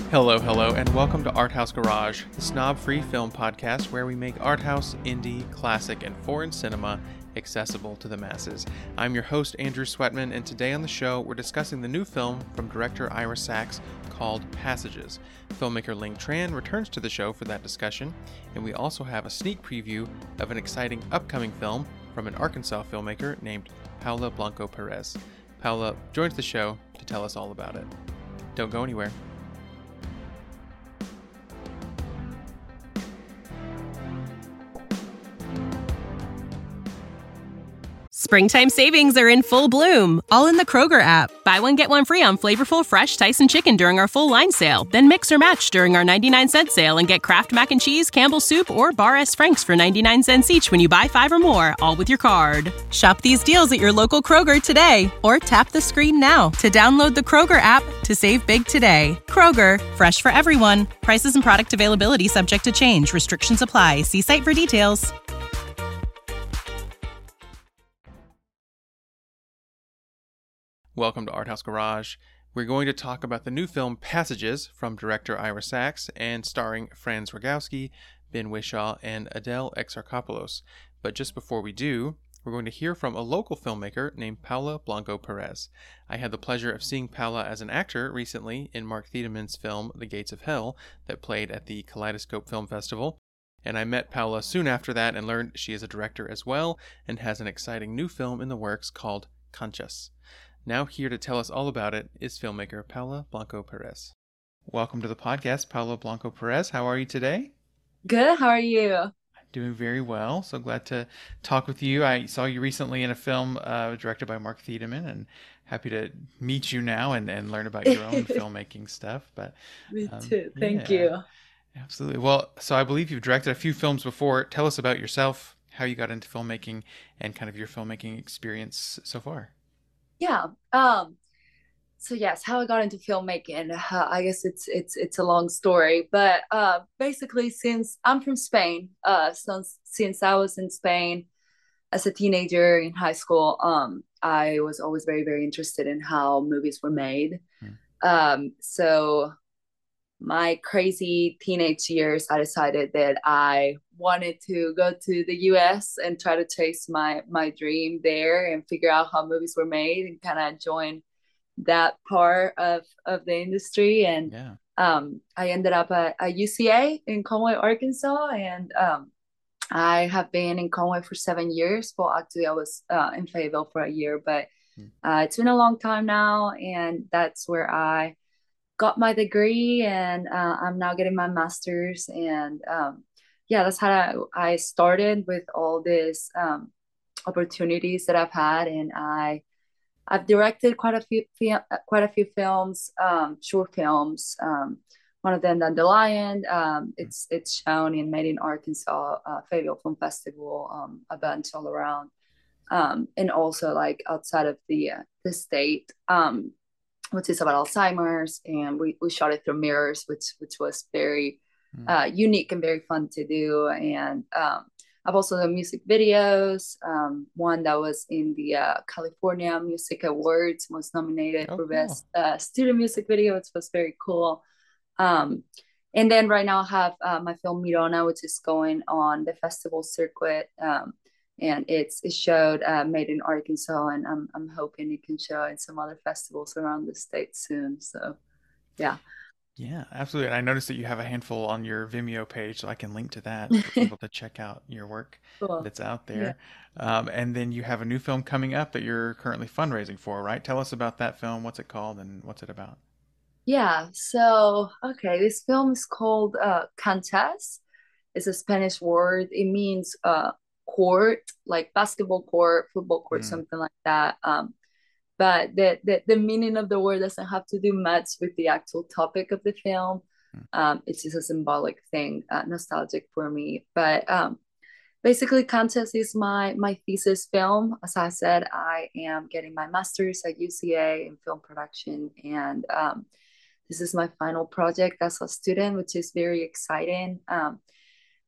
Hello, and welcome to Art House Garage, the snob-free film podcast where we make art house, indie, classic, and foreign cinema accessible to the masses. I'm your host, Andrew Sweatman, and today on the show, we're discussing the new film from director Ira Sachs called Passages. Filmmaker Ling Tran returns to the show for that discussion, and we also have a sneak preview of an exciting upcoming film from an Arkansas filmmaker named Paula Blanco Perez. Paula joins the show to tell us all about it. Don't go anywhere. Springtime savings are in full bloom, all in the Kroger app. Buy one, get one free on flavorful, fresh Tyson chicken during our full line sale. Then mix or match during our 99-cent sale and get Kraft Mac and Cheese, Campbell's Soup, or Bar S. Frank's for 99 cents each when you buy 5 or more, all with your card. Shop these deals at your local Kroger today, or tap the screen now to download the Kroger app to save big today. Kroger, fresh for everyone. Prices and product availability subject to change. Restrictions apply. See site for details. Welcome to Art House Garage. We're going to talk about the new film Passages from director Ira Sachs and starring Franz Rogowski, Ben Whishaw, and Adele Exarchopoulos. But just before we do, we're going to hear from a local filmmaker named Paula Blanco Perez. I had the pleasure of seeing Paula as an actor recently in Mark Thiedeman's film The Gates of Hell that played at the Kaleidoscope Film Festival. And I met Paula soon after that and learned she is a director as well and has an exciting new film in the works called Conchas. Now here to tell us all about it is filmmaker Paula Blanco Perez. Welcome to the podcast, Paula Blanco Perez. How are you today? Good. How are you? Doing very well. So glad to talk with you. I saw you recently in a film directed by Mark Thiedemann, and happy to meet you now and learn about your own filmmaking stuff. But Me too. Thank you. Absolutely. Well, so I believe you've directed a few films before. Tell us about yourself, how you got into filmmaking, and kind of your filmmaking experience so far. Yeah. So yes, how I got into filmmaking. I guess it's a long story, but basically, since I'm from Spain, since I was in Spain as a teenager in high school, I was always very, very interested in how movies were made. So my crazy teenage years, I decided that I wanted to go to the US and try to chase my dream there and figure out how movies were made and kind of join that part of the industry. And I ended up at UCA in Conway, Arkansas. And I have been in Conway for 7 years. Well, actually, I was in Fayetteville for a year, but it's been a long time now. And that's where I got my degree, and I'm now getting my master's. And that's how I started with all these opportunities that I've had. And I've directed quite a few films, short films. One of them, Dandelion. It's shown in Made in Arkansas, Fayetteville Film Festival, events all around, and also like outside of the state. Which is about Alzheimer's, and we shot it through mirrors, which was very unique and very fun to do. And I've also done music videos. One that was in the California Music Awards, was nominated for Best Student Music Video, which was very cool. And then right now I have my film Mirona, which is going on the festival circuit. And it's showed Made in Arkansas, and I'm hoping it can show in some other festivals around the state soon. So, yeah. Yeah, absolutely. And I noticed that you have a handful on your Vimeo page, so I can link to that for people to check out your work that's out there. Yeah. And then you have a new film coming up that you're currently fundraising for, right? Tell us about that film. What's it called and what's it about? Yeah. So, this film is called Canchas. It's a Spanish word. It means court, like basketball court, football court, something like that. But the meaning of the word doesn't have to do much with the actual topic of the film. It's just a symbolic thing, nostalgic for me. But basically, Contest is my thesis film. As I said, I am getting my master's at UCA in film production, and this is my final project as a student, which is very exciting.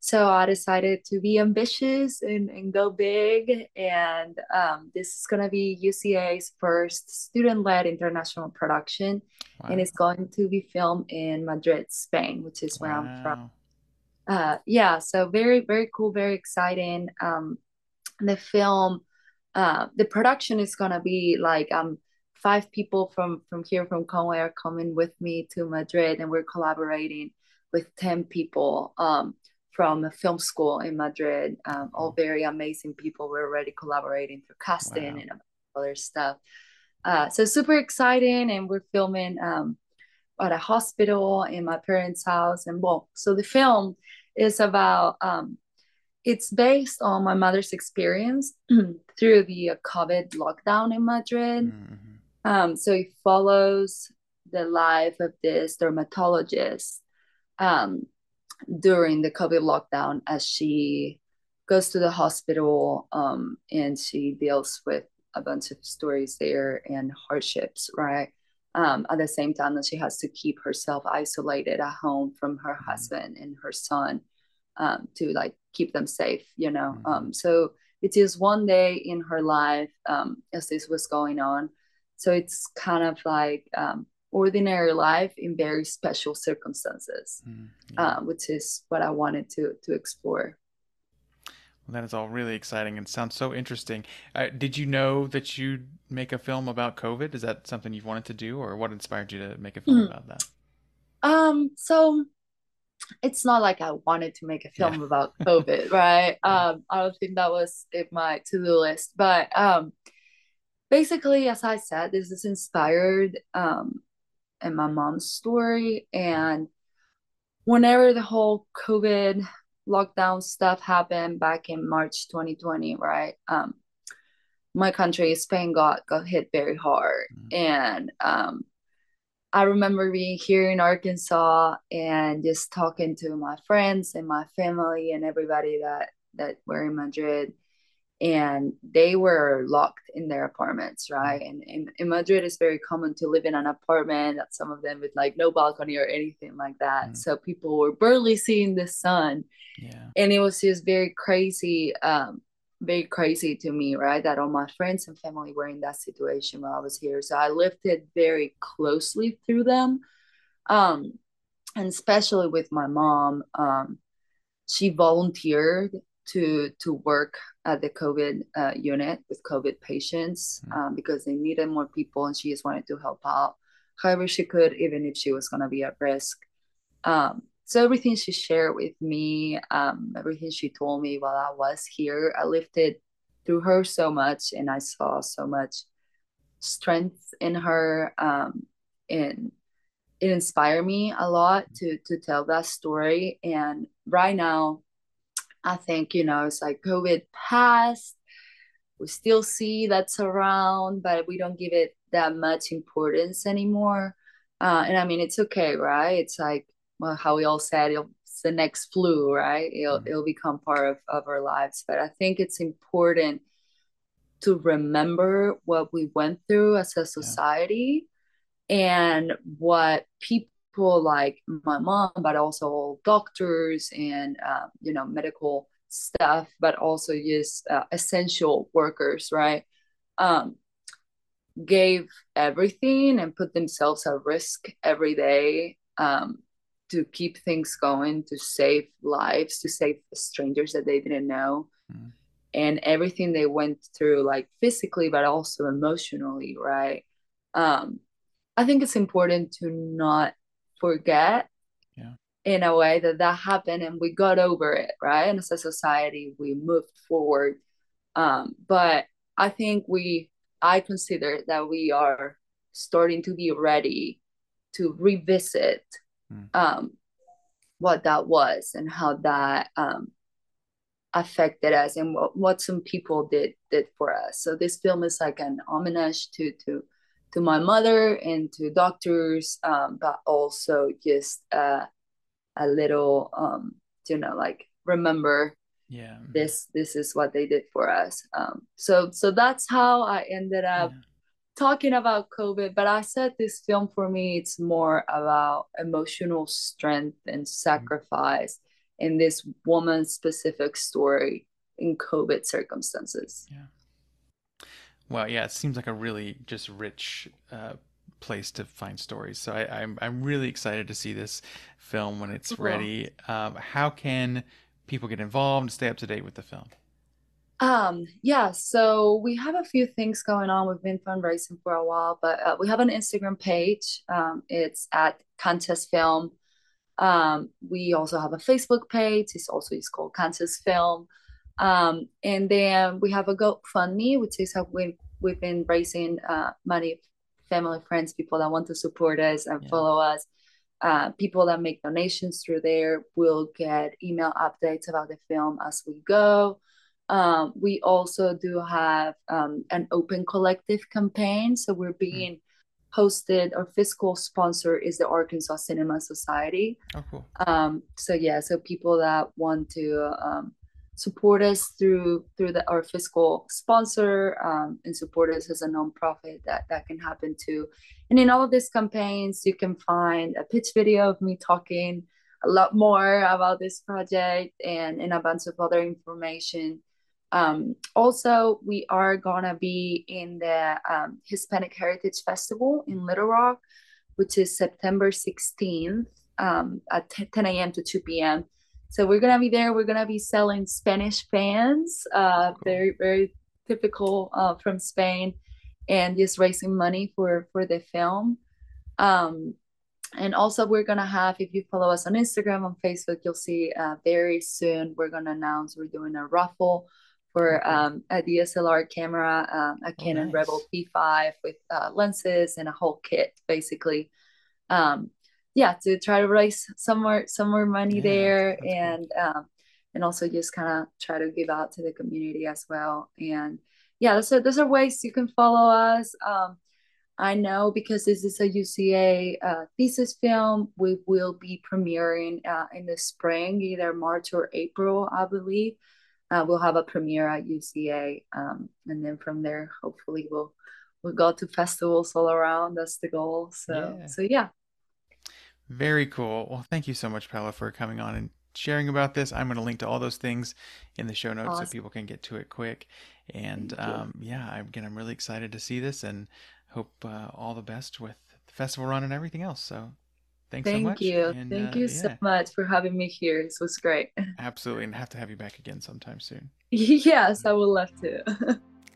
So I decided to be ambitious and go big. And this is going to be UCA's first student-led international production. And Wow. it's going to be filmed in Madrid, Spain, which is where I'm from. Wow. Yeah, so very, very cool, very exciting. The film, the production is gonna be like 5 people from here from Conway are coming with me to Madrid, and we're collaborating with 10 people from a film school in Madrid. All Cool. very amazing people. We're already collaborating for casting Wow. and other stuff. So super exciting, and we're filming at a hospital in my parents' house. And well, so the film is about it's based on my mother's experience through the COVID lockdown in Madrid. Mm-hmm. So it follows the life of this dermatologist um, during the COVID lockdown as she goes to the hospital and she deals with a bunch of stories there and hardships, right? At the same time that she has to keep herself isolated at home from her Mm-hmm. husband and her son to like keep them safe, you know. Mm-hmm. So it is one day in her life as this was going on. So it's kind of like ordinary life in very special circumstances, Mm-hmm. Yeah. which is what I wanted to explore. Well, that is all really exciting and sounds so interesting. Did you know that you'd make a film about COVID? Is that something you've wanted to do, or what inspired you to make a film about that? So it's not like I wanted to make a Yeah. film about COVID, right? Yeah. I don't think that was in my to-do list, but basically, as I said, this is inspired in my mom's story. And whenever the whole COVID lockdown stuff happened back in March 2020, right? My country, Spain, got hit very hard. Mm-hmm. And I remember being here in Arkansas and just talking to my friends and my family and everybody that were in Madrid, and they were locked in their apartments, right? And in Madrid, it's very common to live in an apartment, some of them with like no balcony or anything like that. Mm-hmm. So people were barely seeing the sun. Yeah. And it was just very crazy to me, right? That all my friends and family were in that situation while I was here. So I lived it very closely through them. Um, and especially with my mom, she volunteered to work at the COVID unit with COVID patients because they needed more people, and she just wanted to help out however she could, even if she was going to be at risk. So everything she shared with me, everything she told me while I was here, I lived it through her so much, and I saw so much strength in her, and it inspired me a lot to tell that story. And right now, I think, you know, it's like COVID passed. We still see that's around, but we don't give it that much importance anymore. And I mean, it's okay, right? It's like, well, how we all said, it's the next flu, right? Mm-hmm. It'll become part of our lives. But I think it's important to remember what we went through as a Yeah. society and what people like my mom, but also doctors and you know, medical staff, but also just essential workers, right? Um, Gave everything and put themselves at risk every day to keep things going, to save lives, to save strangers that they didn't know. Mm-hmm. And everything they went through, like physically, but also emotionally, right? Um, I think it's important to not forget Yeah. in a way that that happened and we got over it, right? And as a society, we moved forward. But I think I consider that we are starting to be ready to revisit Mm. what that was and how that affected us and what some people did for us. So this film is like an homage to my mother and to doctors, but also just a little you know, like remember Yeah. Mm-hmm. this is what they did for us. So that's how I ended up Yeah. talking about COVID. But I said this film for me, it's more about emotional strength and Mm-hmm. sacrifice in this woman's specific story in COVID circumstances. Yeah. Well, yeah, it seems like a really just rich place to find stories. So I'm really excited to see this film when it's ready. How can people get involved and stay up to date with the film? Yeah, so we have a few things going on. We've been fundraising for a while, but we have an Instagram page. It's at Contest Film. We also have a Facebook page. It's called Contest Film. And then we have a GoFundMe, which is how we've been raising money, family, friends, people that want to support us and follow us. People that make donations through there will get email updates about the film as we go. We also do have an open collective campaign. So we're being hosted. Our fiscal sponsor is the Arkansas Cinema Society. Oh, cool. So people that want to support us through our fiscal sponsor and support us as a nonprofit, that can happen too. And in all of these campaigns, you can find a pitch video of me talking a lot more about this project and a bunch of other information. Also, we are gonna be in the Hispanic Heritage Festival in Little Rock, which is September 16th at 10 a.m. to 2 p.m. So we're gonna be there. We're gonna be selling Spanish fans, very, very typical from Spain, and just raising money for the film. And also we're gonna have, if you follow us on Instagram, on Facebook, you'll see very soon we're gonna announce we're doing a raffle for a DSLR camera, a Canon Rebel P5 with lenses and a whole kit, basically. To try to raise some more money there, and cool. And also just kind of try to give out to the community as well. And those are ways you can follow us. I know because this is a UCA thesis film, we will be premiering in the spring, either March or April, I believe. We'll have a premiere at UCA, and then from there, hopefully we'll go to festivals all around. That's the goal. So yeah. Very cool. Well, thank you so much, Paola, for coming on and sharing about this. I'm going to link to all those things in the show notes so people can get to it quick. And I'm really excited to see this and hope all the best with the festival run and everything else. So thanks so much. Thank you so much for having me here. This was great. Absolutely. And have to have you back again sometime soon. Yes, I would love to.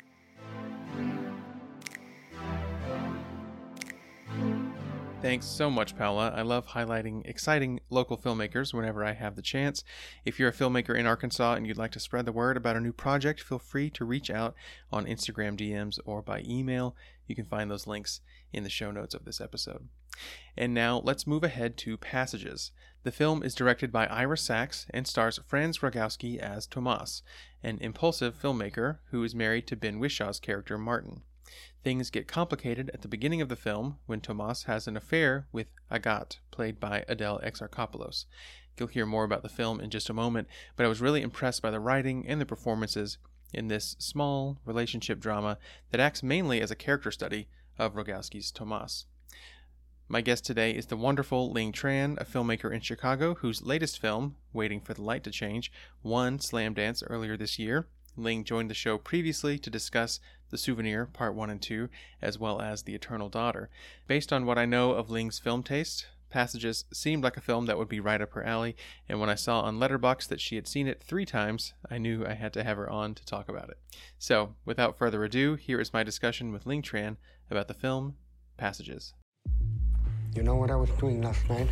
Thanks so much, Paola. I love highlighting exciting local filmmakers whenever I have the chance. If you're a filmmaker in Arkansas and you'd like to spread the word about a new project, feel free to reach out on Instagram DMs or by email. You can find those links in the show notes of this episode. And now let's move ahead to Passages. The film is directed by Ira Sachs and stars Franz Rogowski as Tomas, an impulsive filmmaker who is married to Ben Whishaw's character Martin. Things get complicated at the beginning of the film when Tomas has an affair with Agat, played by Adele Exarchopoulos. You'll hear more about the film in just a moment, but I was really impressed by the writing and the performances in this small relationship drama that acts mainly as a character study of Rogowski's Tomas. My guest today is the wonderful Ling Tran, a filmmaker in Chicago whose latest film, Waiting for the Light to Change, won Slamdance earlier this year. Ling joined the show previously to discuss The Souvenir, Part 1 and 2, as well as The Eternal Daughter. Based on what I know of Ling's film taste, Passages seemed like a film that would be right up her alley, and when I saw on Letterboxd that she had seen it 3 times, I knew I had to have her on to talk about it. So, without further ado, here is my discussion with Ling Tran about the film Passages. You know what I was doing last night?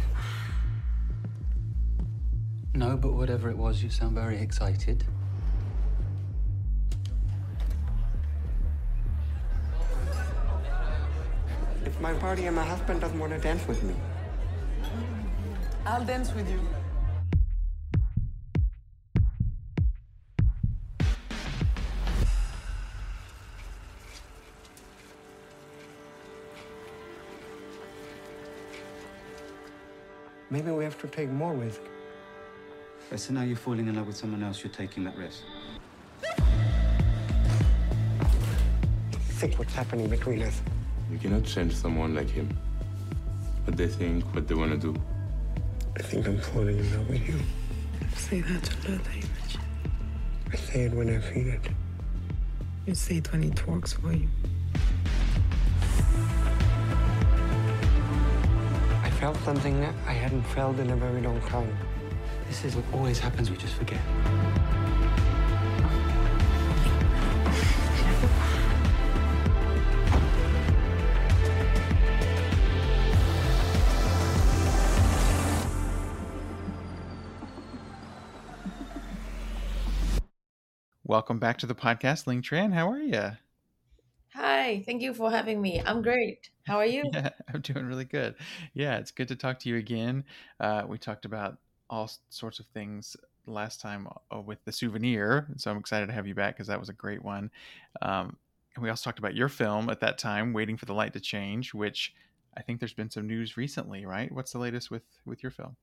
No, but whatever it was, you sound very excited. It's my party and my husband doesn't want to dance with me. I'll dance with you. Maybe we have to take more risk. So now you're falling in love with someone else, you're taking that risk. Think what's happening between us. You cannot change someone like him. What they think, what they want to do. I think I'm falling in love with you. say that to the image. I say it when I feel it. You say it when it works for you. I felt something that I hadn't felt in a very long time. This is what always happens, we just forget. Welcome back to the podcast, Ling Tran. How are you? Hi, thank you for having me. I'm great. How are you? Yeah, I'm doing really good. Yeah, it's good to talk to you again. We talked about all sorts of things last time with the souvenir, so I'm excited to have you back because that was a great one. And we also talked about your film at that time, Waiting for the Light to Change, which I think there's been some news recently, right? What's the latest with your film?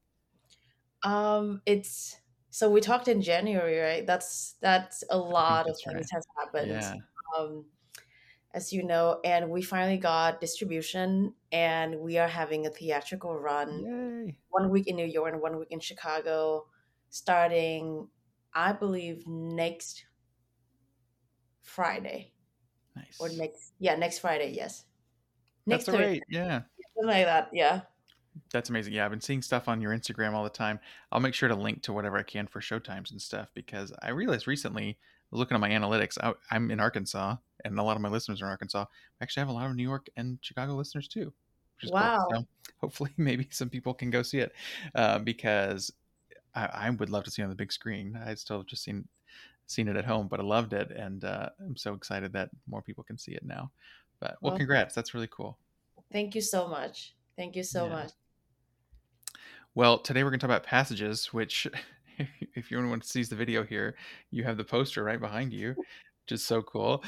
It's so we talked in January, right? That's a lot of That's things right. has happened. Yeah. Um, as you know, and we finally got distribution, and we are having a theatrical run. Yay. 1 week in New York and 1 week in Chicago, starting, I believe, next Friday. Nice. Or next Friday, yes. That's Next Thursday. great. Yeah. Something like that, yeah. That's amazing. Yeah, I've been seeing stuff on your Instagram all the time. I'll make sure to link to whatever I can for showtimes and stuff because I realized recently, looking at my analytics, I'm in Arkansas and a lot of my listeners are in Arkansas. I actually have a lot of New York and Chicago listeners too, which is Wow. cool. So hopefully maybe some people can go see it because I would love to see it on the big screen. I still have just seen it at home, but I loved it. And I'm so excited that more people can see it now. But well, congrats. That's really cool. Thank you so much. Thank you so much. Well, today we're going to talk about Passages, which if anyone sees the video here, you have the poster right behind you, which is so cool.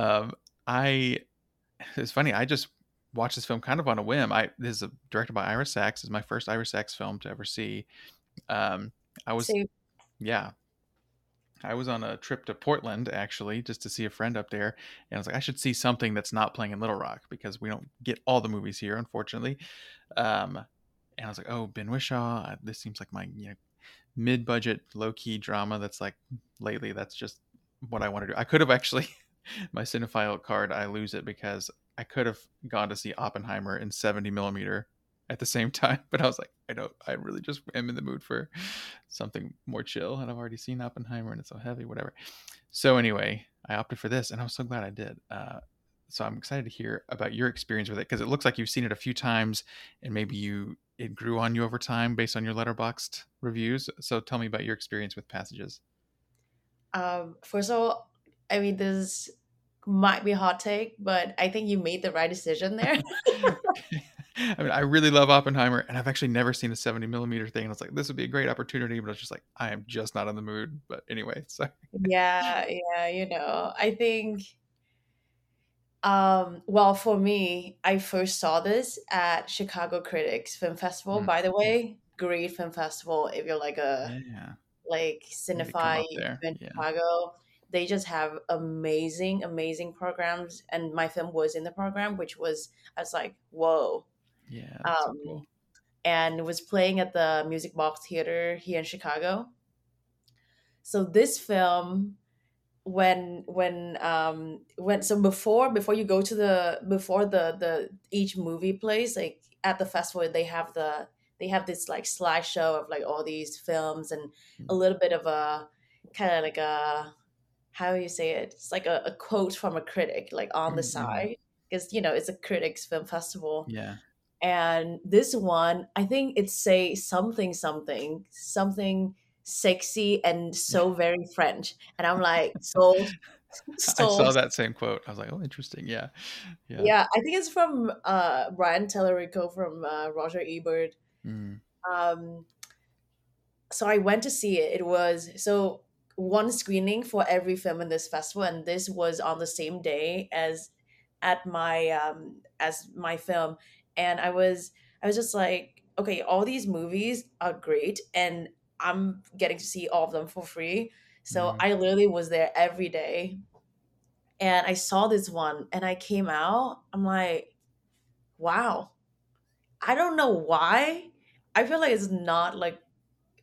It's funny. I just watched this film kind of on a whim. This is directed by Ira Sachs. It's my first Ira Sachs film to ever see. I was on a trip to Portland actually, just to see a friend up there, and I was like, I should see something that's not playing in Little Rock because we don't get all the movies here, unfortunately. And I was like, oh, Ben Whishaw, this seems like my mid-budget, low-key drama that's like lately, that's just what I want to do. I could have actually, my cinephile card, I lose it because I could have gone to see Oppenheimer in 70 millimeter at the same time, but I was like, I really just am in the mood for something more chill, and I've already seen Oppenheimer and it's so heavy, whatever. So anyway, I opted for this and I was so glad I did. So I'm excited to hear about your experience with it because it looks like you've seen it a few times and maybe it grew on you over time based on your Letterboxd reviews. So tell me about your experience with Passages. First of all, I mean, this might be a hot take, but I think you made the right decision there. I mean, I really love Oppenheimer, and I've actually never seen a 70 millimeter thing. And I was like, this would be a great opportunity, but I was just like, I am just not in the mood. But anyway, sorry. Yeah, I think, well, for me, I first saw this at Chicago Critics Film Festival. By the way, great film festival. If you're like a cinephile in Chicago, they just have amazing programs. And my film was in the program, I was like, whoa. Yeah, that's so cool. And it was playing at the Music Box Theater here in Chicago. So this film, when so before you go to the each movie place, like at the festival, they have this like slideshow of like all these films and a little bit of a kind of like a, how do you say it? It's like a quote from a critic, like on the side, because it's a critics film festival. Yeah. And this one, I think it say something sexy and so very French, and I'm like, sold. I saw that same quote. I was like, oh, interesting. Yeah. I think it's from Brian Tellerico from Roger Ebert. So I went to see it. It was one screening for every film in this festival, and this was on the same day as my film. And I was just like, okay, all these movies are great, and I'm getting to see all of them for free. So I literally was there every day, and I saw this one, and I came out. I'm like, wow. I don't know why. I feel like it's not like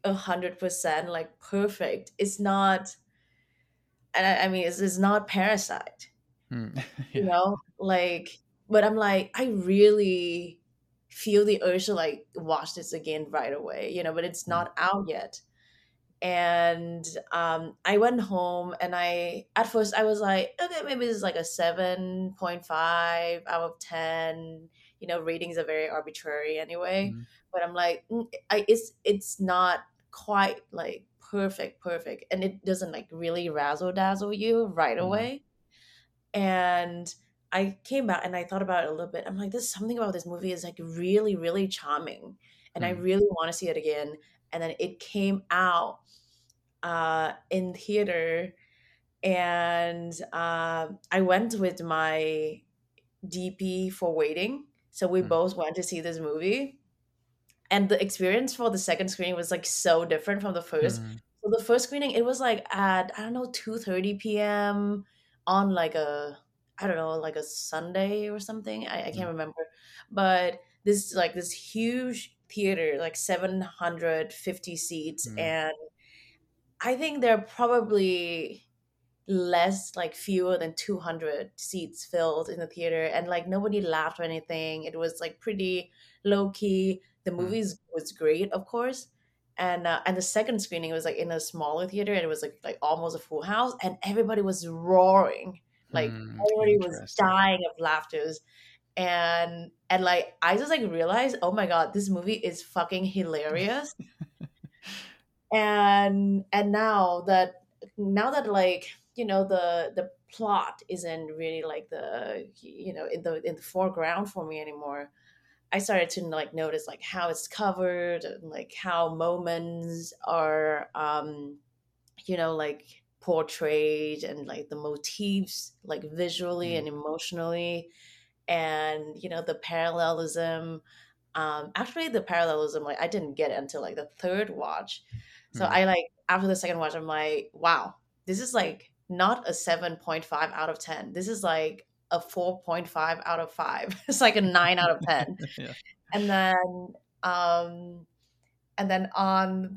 100% like perfect. It's not, and I mean, it's not Parasite, Mm. you Yeah. know, like, but I'm like, I really feel the urge to like watch this again right away, but it's Mm. not out yet. And I went home, and at first I was like, okay, maybe this is like a 7.5 out of 10. Ratings are very arbitrary anyway, Mm. but I'm like, it's not quite like perfect, and it doesn't like really razzle dazzle you right Mm. away. And I came back and I thought about it a little bit. I'm like, there's something about this movie is like really, really charming, and I Mm. really want to see it again. And then it came out in theater, and I went with my DP for waiting. So we Mm. both went to see this movie, and the experience for the second screening was like so different from the first. Mm. So the first screening, it was like at, I don't know, 2:30 p.m. on like a, I don't know, like a Sunday or something. I Mm. can't remember. But this huge theater, like 750 seats, Mm. and I think there are probably less, like fewer than 200 seats filled in the theater, and like nobody laughed or anything. It was like pretty low key. The Mm. was great, of course. And the second screening was like in a smaller theater, and it was like almost a full house, and everybody was roaring. Like Mm. everybody was Interesting. dying of laughter. And like I just like realized, oh my god, this movie is fucking hilarious. And now that like the plot isn't really like the in the foreground for me anymore. I started to like notice like how it's covered, and like how moments are like portrayed, and like the motifs like visually Mm. and emotionally, and the parallelism. Actually, the parallelism, like I didn't get it until like the third watch. So Mm. I like after the second watch, I'm like, wow, this is like not a 7.5 out of 10. This is like a 4.5 out of 5. It's like a 9 out of 10. Yeah. And then um and then on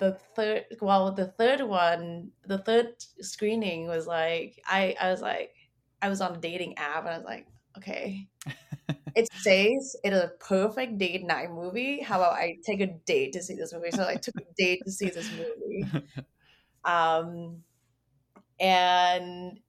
the third screening was like I was like, I was on a dating app, and I was like, okay, it says it is a perfect date night movie. How about I take a date to see this movie? So I took a date to see this movie. Um, and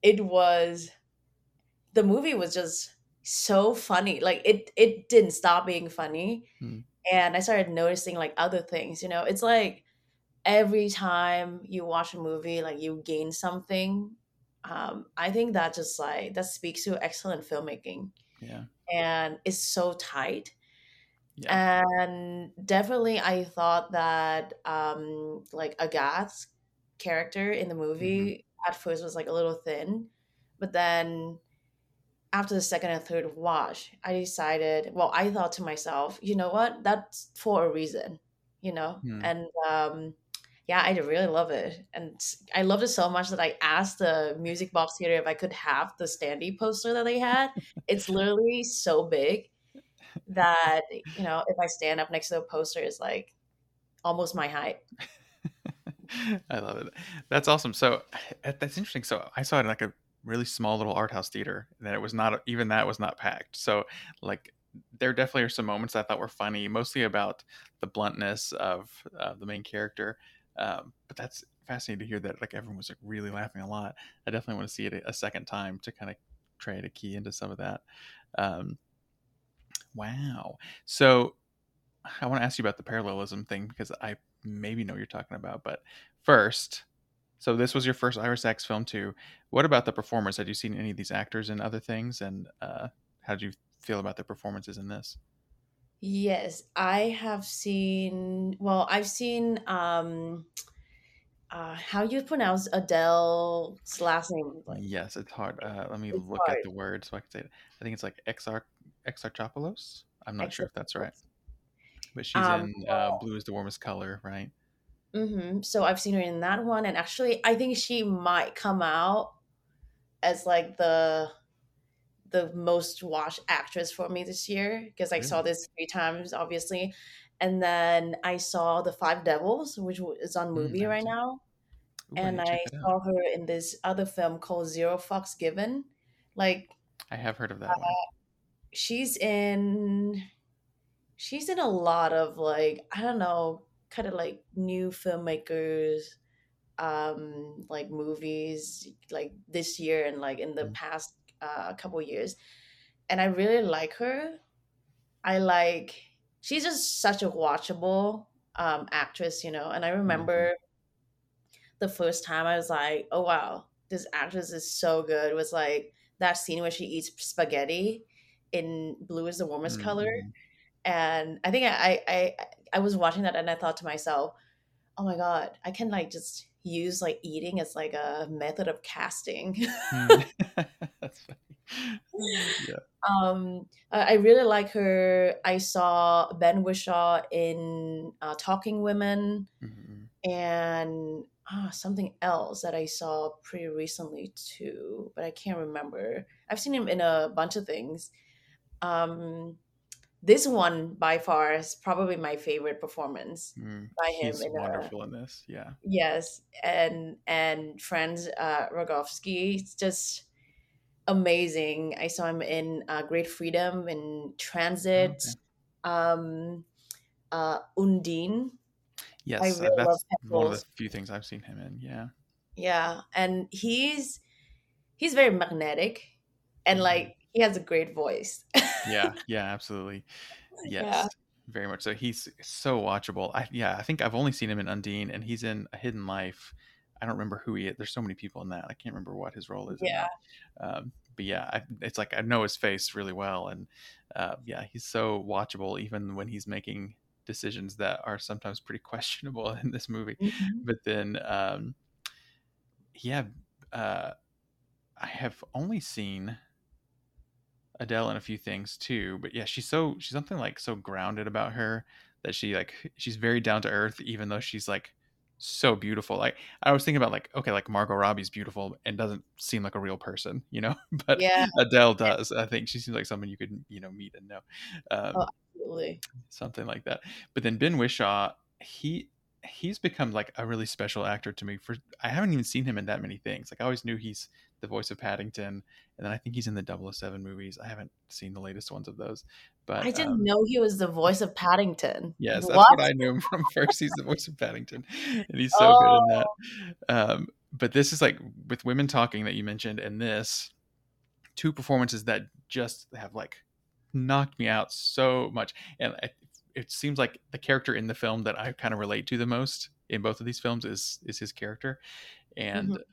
the movie was just so funny. Like it didn't stop being funny. Mm. And I started noticing like other things. It's like every time you watch a movie, like you gain something. I think that just like that speaks to excellent filmmaking, Yeah. and it's so tight. Yeah. And definitely I thought that like Agath's character in the Mm-hmm. movie at first was like a little thin, but then after the second and third watch, I decided, well, I thought to myself, you know what, that's for a reason, Mm. and yeah, I really love it. And I loved it so much that I asked the Music Box Theater if I could have the standee poster that they had. It's literally so big that if I stand up next to the poster, it's like almost my height. I love it. That's awesome. So that's interesting. So I saw it in like a really small little art house theater, and then it was not even that was not packed. So like there definitely are some moments I thought were funny, mostly about the bluntness of the main character. But that's fascinating to hear that like everyone was like really laughing a lot. I definitely want to see it a second time to kind of try to key into some of that. Um, wow. So I want to ask you about the parallelism thing because I maybe know what you're talking about. But first, so this was your first Ira Sachs film too. What about the performers? Had you seen any of these actors in other things, and how did you feel about their performances in this? Yes, I have seen. Well, I've seen. How you pronounce Adele's last name? Like Yes, it's hard. Let me it's look at hard. the word so I can say it. I think it's like Exarchopoulos. I'm not sure if that's right, Exopoulos. but she's in Well, Blue is the Warmest Color, right? so I've seen her in that one, and actually, I think she might come out as like the most watched actress for me this year, because I saw Really? this 3 times, obviously. And then I saw The Five Devils, which is on movie I right see. now. Ooh, I And need to check I that out. saw her in this other film called Zero Fucks Given. Like, I have heard of that one. she's in she's in a lot of, like, I don't know, kind of like new filmmakers, like movies, like this year and like in the Mm. past couple years. And I really like her. I like she's just such a watchable actress, you know. And I Mhm. remember the first time I was like, oh wow, this actress is so good, was like that scene where she eats spaghetti in Blue is the Warmest Color. Mhm. And I think I was watching that and I thought to myself, oh my god, I can like just use like eating as like a method of casting. Mm. That's funny. Yeah. I really like her. I saw Ben Whishaw in Talking Women, Mhm. and something else that I saw pretty recently too, but I can't remember. I've seen him in a bunch of things. Um, this one by far is probably my favorite performance by him He's in a wonderful in this. Yeah. yes, and Franz Rogowski. It's just amazing. I saw him in Great Freedom, in Oh, Transit, okay. um, Undine. I Yes, really love that's one of the Petros. few things I've seen him in. Yeah. Yeah, and he's very magnetic, and Mhm. like he has a great voice. Yeah. Yeah. Absolutely. Yeah, Yes. Very much so. He's so watchable. I think I've only seen him in Undine, and he's in A Hidden Life. I don't remember who he is. There's so many people in that. I can't remember what his role is in yeah, that. But yeah, it's like I know his face really well, and yeah, he's so watchable even when he's making decisions that are sometimes pretty questionable in this movie. mhm. But then, yeah, uh, I have only seen Adele in a few things too, but yeah, she's something like so grounded about her that she's very down to earth, even though she's like so beautiful. Like I was thinking about like okay, like Margot Robbie's beautiful and doesn't seem like a real person, you know, but Yeah. Adele does. I think she seems like someone you could meet and know, Oh, um, absolutely. something like that. But then Ben Whishaw, he's become like a really special actor to me. For I haven't even seen him in that many things. Like I always knew he's the voice of Paddington, and then I think he's in the 007 movies. I haven't seen the latest ones of those, I but didn't know he was the voice of Paddington. yes, that's what What? I knew him from first. He's the voice of Paddington, and he's so good in that. Oh, But this is like with Women Talking that you mentioned, and this two performances that just have like knocked me out so much, and it seems like the character in the film that I kind of relate to the most in both of these films is his character, and mhm.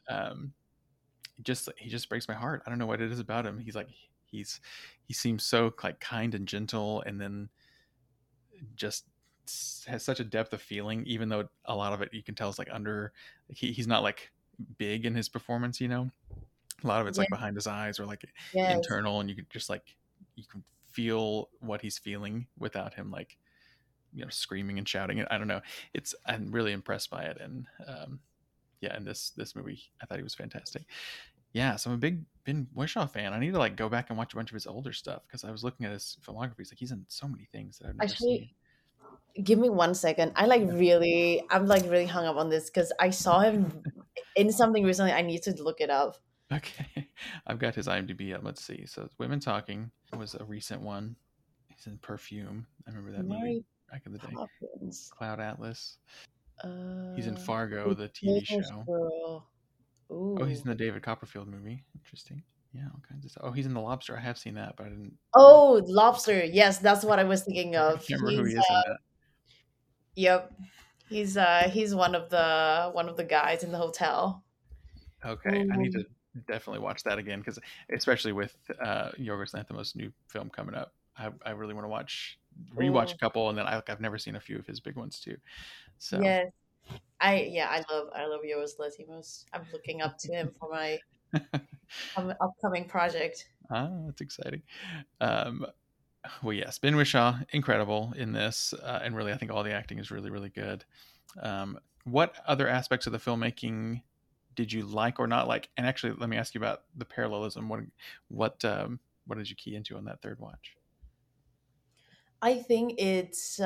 just he just breaks my heart. I don't know what it is about him. He's he seems so like kind and gentle, and then just has such a depth of feeling, even though a lot of it you can tell is like under he's not like big in his performance, you know. A lot of it's Yeah, like behind his eyes or like yes. internal, and you can just like you can feel what he's feeling without him like screaming and shouting it. I don't know. I'm really impressed by it, and yeah, in this movie I thought he was fantastic. Yeah, so I'm a big Ben Whishaw fan. I need to like go back and watch a bunch of his older stuff because I was looking at his filmography. It's like he's in so many things that I've never seen. Actually, give me 1 second. I'm like really hung up on this because I saw him in something recently. I need to look it up. Okay, I've got his IMDb up. Let's see. So Women Talking was a recent one. He's in Perfume. I remember that movie Mary back in the day. Poppins. Cloud Atlas. He's in Uh, Fargo, the the TV Teenage show. Girl. Oh, he's Ooh. in the David Copperfield movie. Interesting. Yeah, all kinds of stuff. Oh, he's in The Lobster. I have seen that, but I didn't. Oh, Lobster. Yes, that's what I was thinking I of. can't remember who he is in that. Yep. He's one of the guys in the hotel. Okay, I need Ooh. to definitely watch that again because, especially with Yorgos Lanthimos' new film coming up, I really want to rewatch a Ooh. couple, and then I've never seen a few of his big ones too. So Yes. I love Yorgos Lanthimos. I'm looking up to him for my upcoming project. that's exciting. Um, well, yes, Ben Whishaw, incredible in this, and really, I think all the acting is really, really good. What other aspects of the filmmaking did you like or not like? And actually, let me ask you about the parallelism. What did you key into on that third watch? I think it's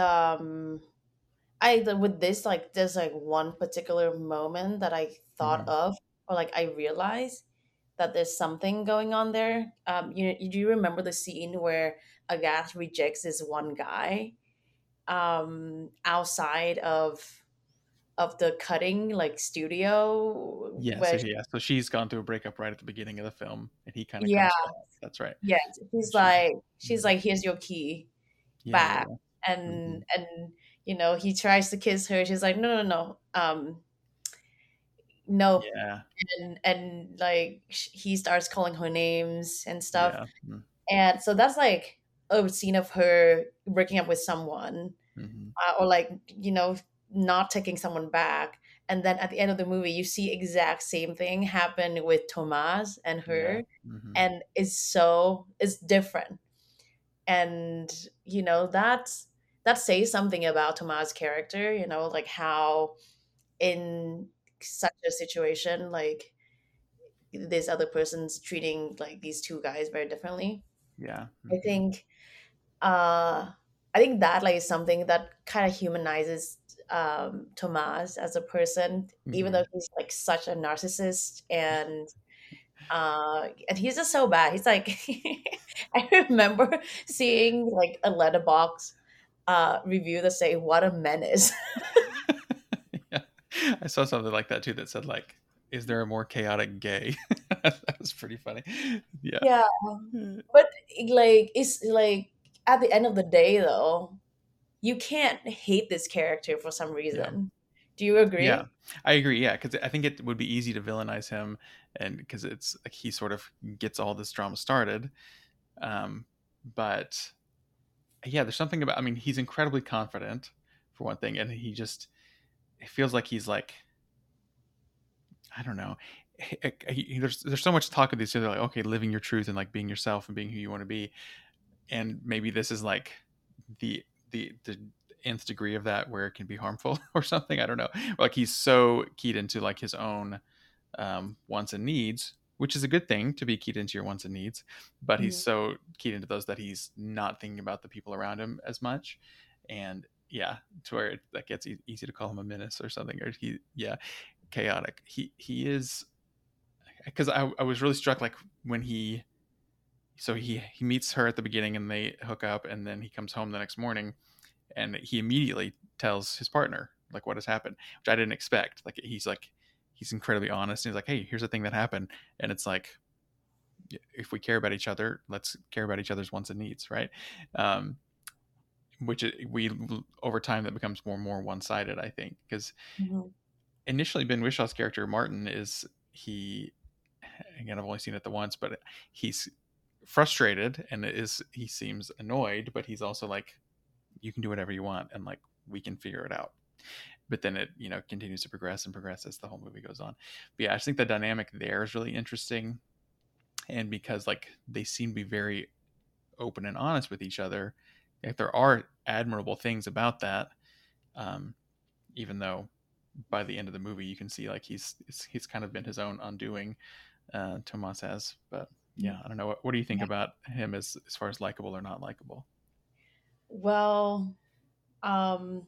with this, like, there's like one particular moment that I thought Hmm. of, or like I realized that there's something going on there. You do you remember the scene where Agatha rejects this one guy outside of the cutting like studio Yeah, so where yeah, so she's gone through a breakup right at the beginning of the film, and he kind of yeah, comes back. That's right. yes, And she's mhm. like, here's your key Yeah, yeah, back. yeah. Hmm. And he tries to kiss her. She's like, no, no, no, no. Yeah, And like he starts calling her names and stuff. yeah. And so that's like a scene of her breaking up with someone, Mm-hmm. or like not taking someone back. And then at the end of the movie you see exact same thing happen with Tomas and Yeah. her, Hmm. and it's different. And that says something about Tomas' character, like how in such a situation, like this other person's treating like these two guys very differently. Yeah. I Hmm. think uh I think that like is something that kind of humanizes Tomas as a person, even Hmm. though he's like such a narcissist, and he's just so bad. He's like I remember seeing like a letterbox review that say what a menace. Yeah. I saw something like that too that said like, "Is there a more chaotic gay?" That was pretty funny. Yeah. Yeah, but like it's like at the end of the day though, you can't hate this character for some Yeah. reason. Do you Yeah, agree? I agree. Yeah, because I think it would be easy to villainize him, and because it's like he sort of gets all this drama started. Um, but yeah, there's something about. I mean, he's incredibly confident for one thing, and it feels like he's like, I don't know. There's so much talk of these. They're like, okay, living your truth and like being yourself and being who you want to be, and maybe this is like the nth degree of that where it can be harmful or something. I don't know. Like he's so keyed into like his own wants and needs, which is a good thing to be keyed into your wants and needs. But he's Mhm. so keyed into those that he's not thinking about the people around him as much, and yeah, to where that gets easy to call him a menace or something. Or yeah, chaotic. He is because I was really struck like when he meets her at the beginning and they hook up, and then he comes home the next morning and he immediately tells his partner like what has happened, which I didn't expect. He's incredibly honest. And he's like, "Hey, here's the thing that happened," and it's like, if we care about each other, let's care about each other's wants and needs, right? Um, we over time that becomes more and more one sided, I think, because Mhm. initially Ben Wishaw's character Martin is he again I've only seen it the once, but he's frustrated and he seems annoyed, but he's also like, you can do whatever you want and like we can figure it out. But then it continues to progress and progress as the whole movie goes on. But yeah, I just think the dynamic there is really interesting, and because like they seem to be very open and honest with each other, like, there are admirable things about that. um, Even though by the end of the movie you can see like he's kind of been his own undoing. Tomas has. But yeah, I don't know, what do you think Yeah. about him as far as likable or not likable? Well, um,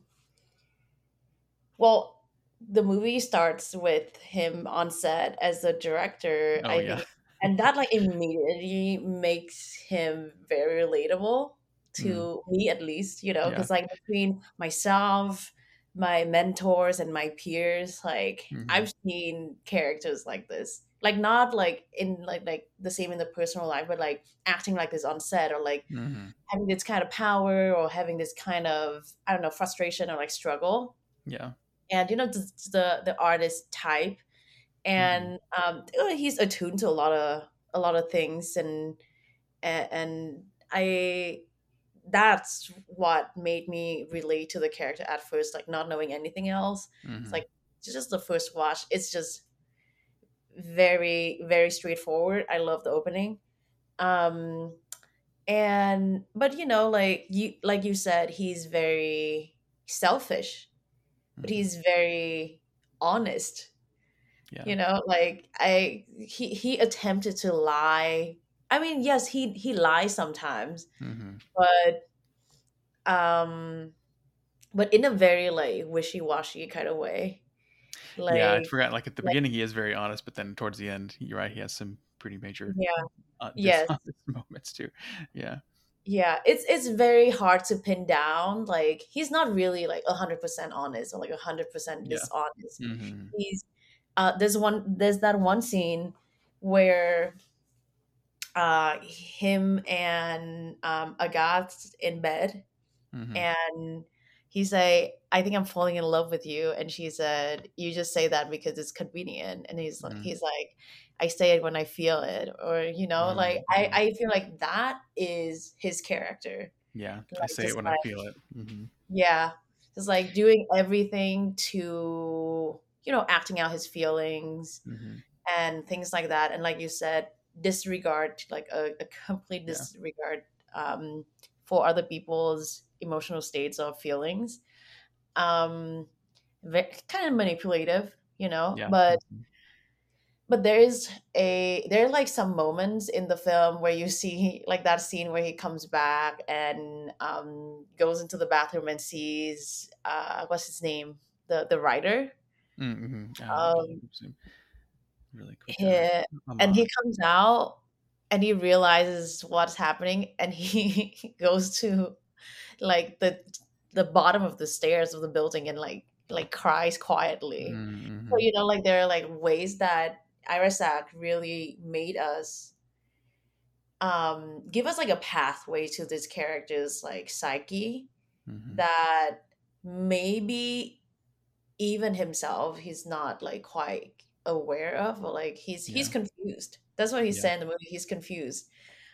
well, the movie starts with him on set as the director, Oh I yeah. think, and that like immediately makes him very relatable Mm, to me, at least, yeah. because like between myself, my mentors, and my peers, like Hmm. I've seen characters like this, like not like in like the same in the personal life, but like acting like this on set, or like Hmm. having this kind of power, or having this kind of, I don't know, frustration or like struggle. Yeah. And the artist type, Hmm. and he's attuned to a lot of things, and I that's what made me relate to the character at first, like not knowing anything else. It's Hmm. like just the first watch, it's just very very straightforward. I love the opening. um and but like you said, he's very selfish, but Hmm. he's very honest. Yeah. Like he attempted to lie. I mean, yes, he lies sometimes, Hmm. but um but in a very like wishy-washy kind of way. Yeah, I Like, forgot. Like at the like beginning, he is very honest, but then towards the end, you're right. He has some pretty major yeah, yes. dishonest moments too. Yeah. Yeah, it's very hard to pin down. Like he's not really like 100% honest or like 100% Yeah. dishonest. Hmm. He's there's that one scene where him and Agat's in bed, Hmm. and he say, "I think I'm falling in love with you," and she said, "You just say that because it's convenient." And he's like, "I say it when I feel it," or like Hmm. I feel like that is his character. Yeah, I Like say it just when I like feel it. Hmm. yeah, just like doing everything to acting out his feelings Hmm. and things like that. And like you said, disregard, like a complete Yeah. disregard um, for other people's emotional states or feelings. Um, Kind of manipulative, Yeah. but Mhm. there are like some moments in the film where you see like that scene where he comes back and goes into the bathroom and sees what's his name, the writer. Mhm. um Really quick. he, and he Ahmad. comes out and he realizes what's happening, and he goes to like the bottom of the stairs of the building and like cries quietly. So Mm-hmm. like there are like ways that Irasak really made us give us like a pathway to this character's like psyche Hmm. that maybe even himself he's not like quite aware of, or like he's Yeah. confused. That's what he Yeah. said in the movie. He's confused.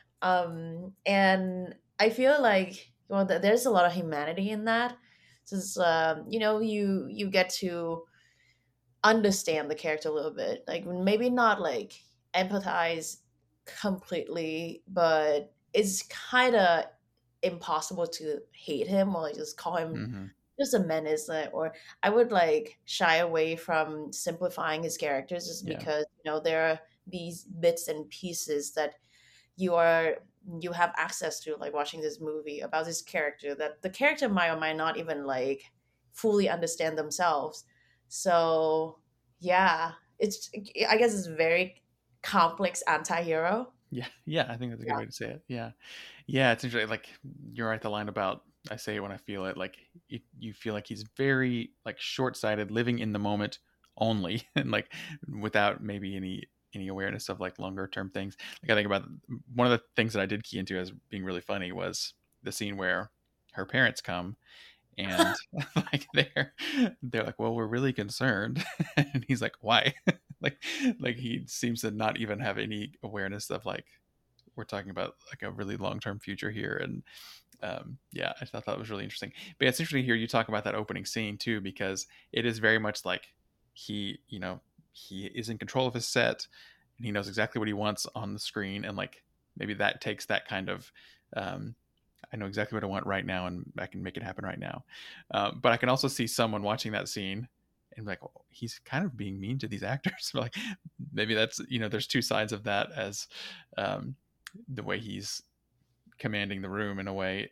And I feel like there's a lot of humanity in that, since you get to understand the character a little bit, like maybe not like empathize completely, but it's kind of impossible to hate him or like just call him Hmm. just a menace, or I would like shy away from simplifying his characters, just Yeah. because there are these bits and pieces that you are you have access to, like watching this movie about this character that the character might or might not even like fully understand themselves. So yeah, I guess it's very complex anti-hero. Yeah. Yeah. I think that's a good Yeah. way to say it. Yeah. Yeah. It's interesting. Like you're right. The line about I say it when I feel it. Like you feel like he's very like short-sighted, living in the moment only, and like without maybe any awareness of like longer term things. Like I think about one of the things that I did key into as being really funny was the scene where her parents come and like they're like, well, we're really concerned. And he's like, why? like like he seems to not even have any awareness of like we're talking about like a really long-term future here. And yeah, I thought that was really interesting. But yeah, it's interesting to hear you talk about that opening scene too, because it is very much like he is in control of his set and he knows exactly what he wants on the screen. And like maybe that takes that kind of um, I know exactly what I want right now, and I can make it happen right now. But I can also see someone watching that scene and be like, well, he's kind of being mean to these actors. Like maybe that's there's two sides of that as um, the way he's commanding the room in a way.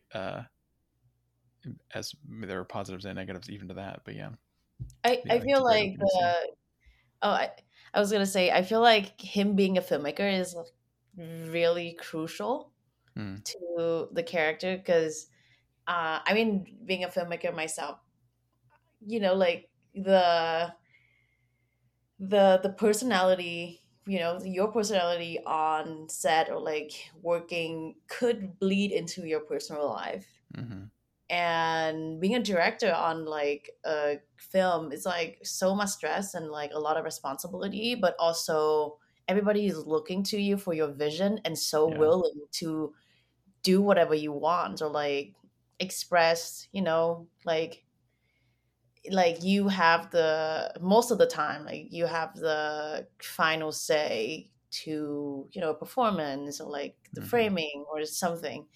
As there are positives and negatives even to that. But yeah, I it's a feel great like opening scene. oh I was gonna say, I feel like him being a filmmaker is like really crucial Mm, to the character, because I mean, being a filmmaker myself, like the personality, your personality on set or like working could bleed into your personal life. hmm. And being a director on like a film is like so much stress and like a lot of responsibility, but also everybody is looking to you for your vision and so Yeah. willing to do whatever you want or like express, like you have the most of the time, like you have the final say to a performance or like the Hmm. framing or something.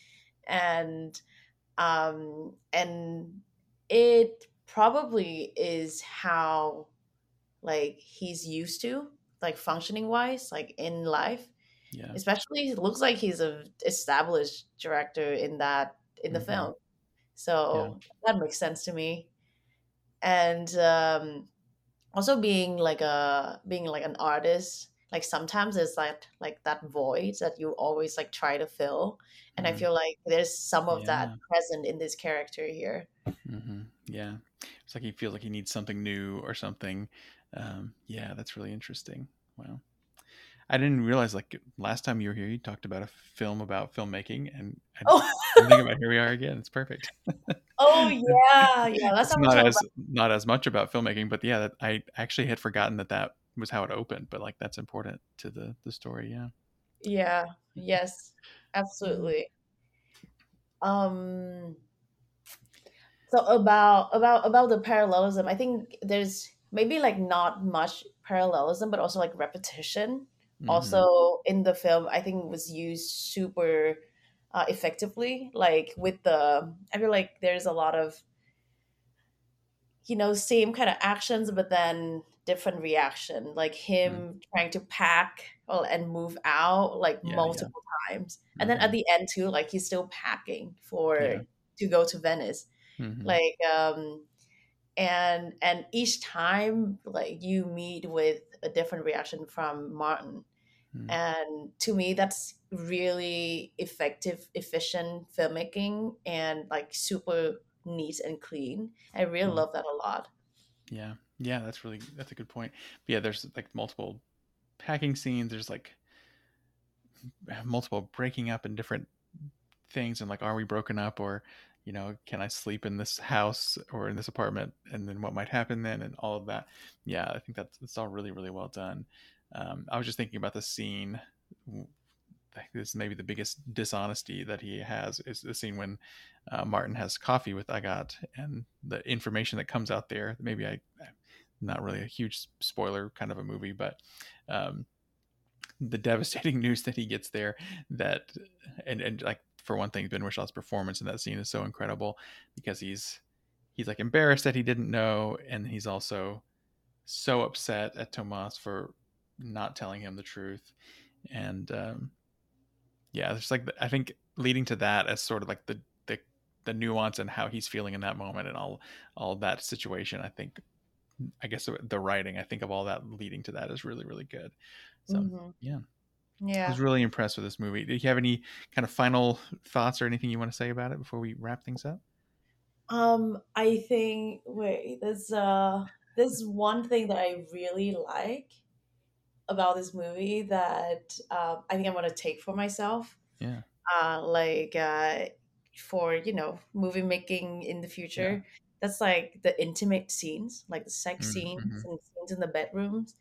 And it probably is how like he's used to, like functioning wise, like in life. Yeah. Especially, it looks like he's a established director in the Hmm. film. Yeah. So that makes sense to me. And also being like an artist, like sometimes there's like that void that you always like try to fill, and I Mm. feel like there's some of that Yeah. present in this character here. Yeah. It's like he feels like he needs something new or something. Yeah, that's really interesting. Wow. I didn't realize like last time you were here, you talked about a film about filmmaking, and Oh, I'm thinking about here we are again. It's perfect. oh yeah, yeah. Last It's time we talked about. not as much about filmmaking, but yeah, that I actually had forgotten that was how it opened. But like that's important to the story. Yeah. Yeah, yes, Mm. absolutely. Um, so about the parallelism, I think there's maybe like not much parallelism, but also like repetition. Mm-hmm. Also in the film, I think was used super effectively. Like with the, I feel like there's a lot of same kind of actions, but then different reaction. Like Mm. him trying to pack and move out like Yeah. Yeah. multiple times, and then at Mm-hmm. the end too, like he's still packing for Yeah. to go to Venice. Mm-hmm. Like and each time like you meet with a different reaction from Martin, Mm. and to me that's really effective, efficient filmmaking, and like super neat and clean. I really Mm. love that a lot. Yeah. Yeah. That's a good point. But yeah, there's like multiple packing scenes. There's like multiple breaking up in different things, and like, are we broken up, or can I sleep in this house or in this apartment, and then what might happen then, and all of that. Yeah, I think it's all really really well done. I was just thinking about the scene. I think this is maybe the biggest dishonesty that he has is the scene when Martin has coffee with Agathe, and the information that comes out there. Maybe not really a huge spoiler kind of a movie, but um, the devastating news that he gets there, that and like, for one thing, Ben Wishaw's performance in that scene is so incredible, because he's like embarrassed that he didn't know, and he's also so upset at Tomas for not telling him the truth. And yeah, there's like, I think leading to that as sort of like the nuance and how he's feeling in that moment, and all that situation. I guess the writing, I think of all that leading to that is really really good. So Hmm. yeah, I Yeah. was really impressed with this movie. Do you have any kind of final thoughts or anything you want to say about it before we wrap things up? I think wait, there's one thing that I really like about this movie that I think I'm gonna take for myself. Yeah. Like for movie making in the Yeah. future. That's like the intimate scenes, like the sex Mm-hmm. scenes and scenes in the bedrooms.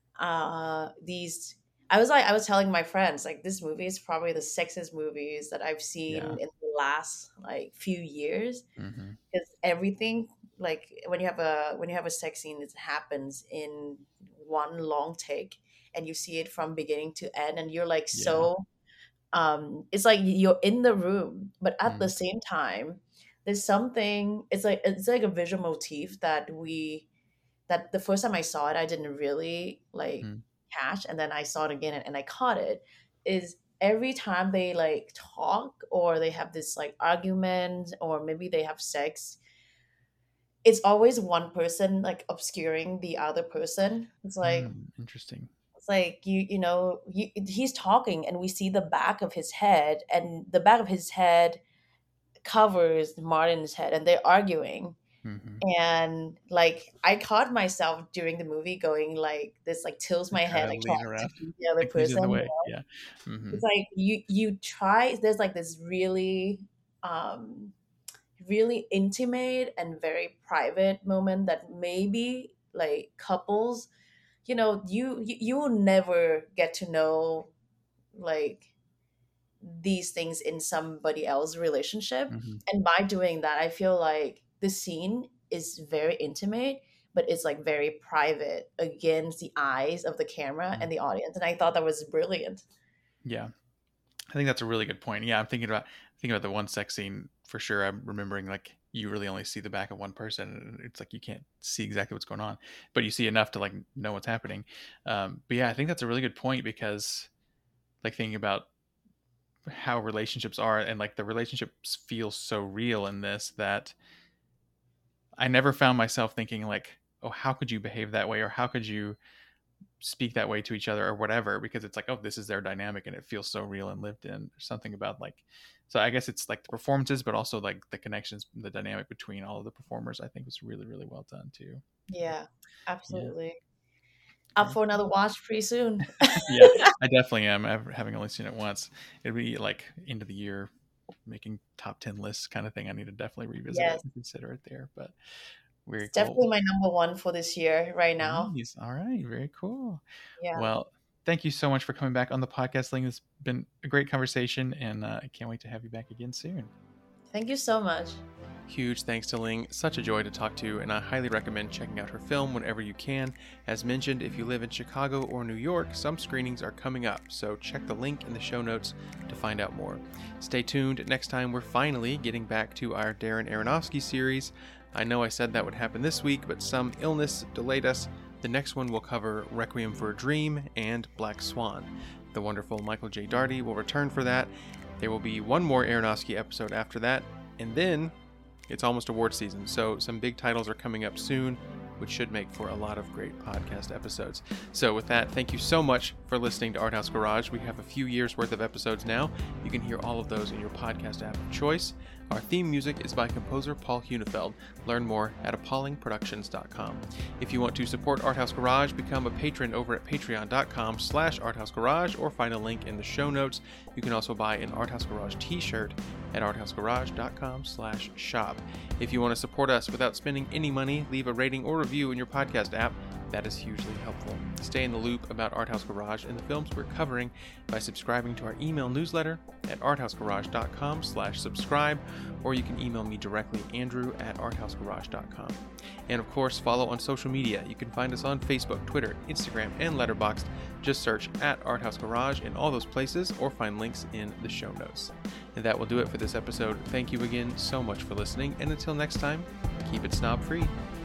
These I was telling my friends like this movie is probably the sexiest movies that I've Yeah. seen in the last like few years, Mm-hmm. because everything, like when you have a sex scene, it happens in one long take, and you see it from beginning to end, and you're like Yeah. so it's like you're in the room, but at the Mm. same time there's something, it's like a visual motif that the first time I saw it I didn't really like Mm. catch, and then I saw it again and I caught it. Is every time they like talk or they have this like argument or maybe they have sex, it's always one person like obscuring the other person. Interesting. It's like he's talking and we see the back of his head, and the back of his head covers Martin's head, and they're arguing. Mm-hmm. And like I caught myself during the movie going like this, like tilts my Try head, to like lean trying to around, be the other like he's in the person. way. Yeah. Mm-hmm. It's like you try, there's like this really um really intimate and very private moment that maybe like couples, you will never get to know like these things in somebody else's relationship. Mm-hmm. And by doing that I feel like the scene is very intimate, but it's like very private against the eyes of the camera Mm-hmm. and the audience, and I thought that was brilliant. Yeah. I think that's a really good point. Yeah, I'm thinking about the one sex scene for sure. I'm remembering like you really only see the back of one person, and it's like you can't see exactly what's going on, but you see enough to like know what's happening. But yeah, I think that's a really good point, because like thinking about how relationships are, and like the relationships feel so real in this that I never found myself thinking like, oh, how could you behave that way, or how could you speak that way to each other, or whatever, because it's like, oh, this is their dynamic and it feels so real and lived in. There's something about like, so I guess it's like the performances, but also like the connections, the dynamic between all of the performers, I think was really, really well done too. Yeah, absolutely. Up for another watch pretty soon. Yeah, I definitely am. Having only seen it once, it'd be like end of the year making top 10 lists kind of thing. I need to definitely revisit it and consider it there. But very It's definitely my number one for this year right now. Nice. All right, very cool. Yeah. Well, thank you so much for coming back on the podcast, Ling. It's been a great conversation, and I can't wait to have you back again soon. Thank you so much. Huge thanks to Ling. Such a joy to talk to, and I highly recommend checking out her film whenever you can. As mentioned, if you live in Chicago or New York, some screenings are coming up, so check the link in the show notes to find out more. Stay tuned. Next time, we're finally getting back to our Darren Aronofsky series. I know I said that would happen this week, but some illness delayed us. The next one will cover Requiem for a Dream and Black Swan. The wonderful Michael J. Daugherty will return for that. There will be one more Aronofsky episode after that, and then it's almost award season, so some big titles are coming up soon, which should make for a lot of great podcast episodes. So with that, thank you so much for listening to Art House Garage. We have a few years worth of episodes now. You can hear all of those in your podcast app of choice. Our theme music is by composer Paul Hunefeld. Learn more at appallingproductions.com. If you want to support Art House Garage, become a patron over at patreon.com/arthousegarage or find a link in the show notes. You can also buy an Art House Garage t-shirt at arthousegarage.com/shop. If you want to support us without spending any money, leave a rating or review in your podcast app. That is hugely helpful. Stay in the loop about Art House Garage and the films we're covering by subscribing to our email newsletter at arthousegarage.com/subscribe, or you can email me directly, andrew@arthousegarage.com. And of course, follow on social media. You can find us on Facebook, Twitter, Instagram, and Letterboxd. Just search at Art House Garage in all those places, or find links in the show notes. And that will do it for this episode. Thank you again so much for listening, and until next time, keep it snob free.